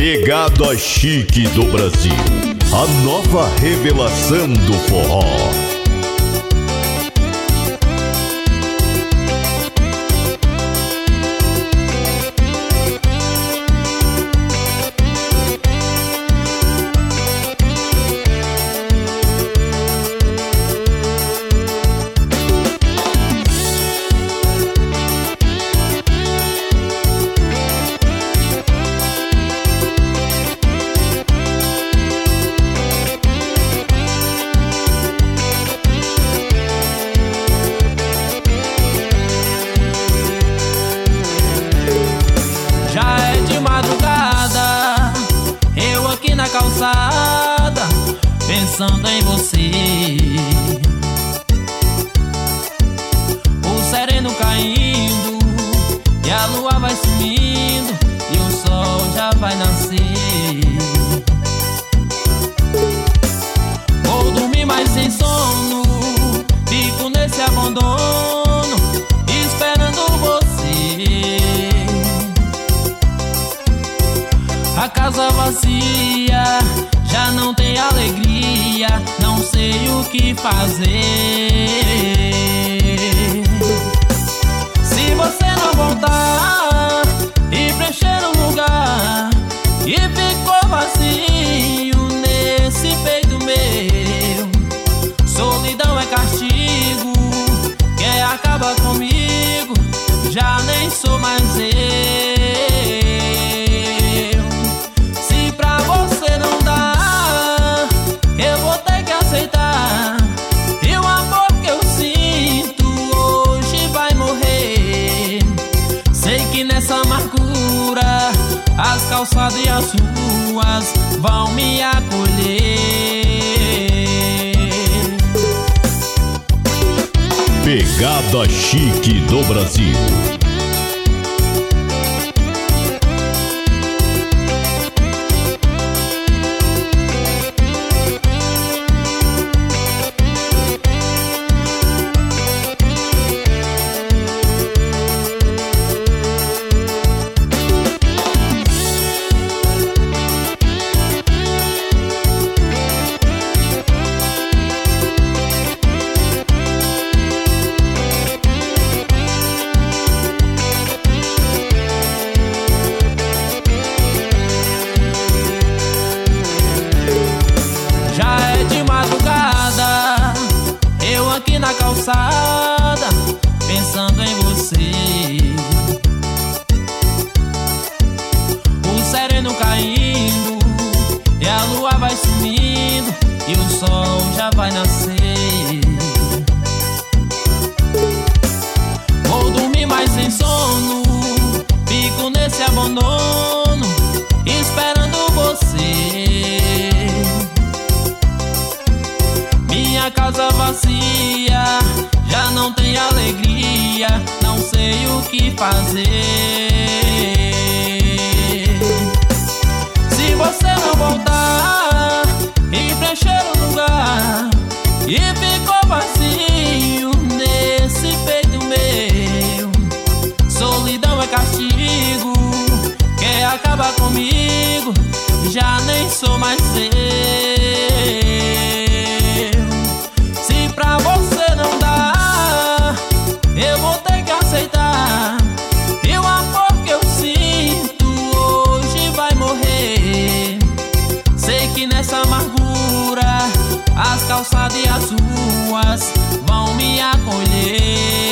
Pegada chique do Brasil, a nova revelação do forró. Calçada, pensando em você. O sereno caindo e a lua vai sumindo e o sol já vai nascer. Vou dormir mais sem sono, fico nesse abandono esperando você. A casa vazia, já não tem alegria, não sei o que fazer. Se você não voltar e preencher o lugar e ficou vazio nesse peito meu, solidão é castigo, quer acabar comigo, já nem sou mais eu. Nessa amargura, as calçadas e as ruas vão me acolher. Pegada chique do Brasil. Na calçada, pensando em você. O sereno caindo e a lua vai sumindo e o sol já vai nascer. Vou dormir mais sem sono, fico nesse abandono esperando você. Minha casa vazia, já não tem alegria, não sei o que fazer. Se você não voltar e preencher o lugar e ficou vazio nesse peito meu, solidão é castigo, quer acabar comigo, já nem sou mais eu. Pra você não dá, eu vou ter que aceitar. E o amor que eu sinto hoje vai morrer. Sei que nessa amargura, as calçadas e as ruas vão me acolher.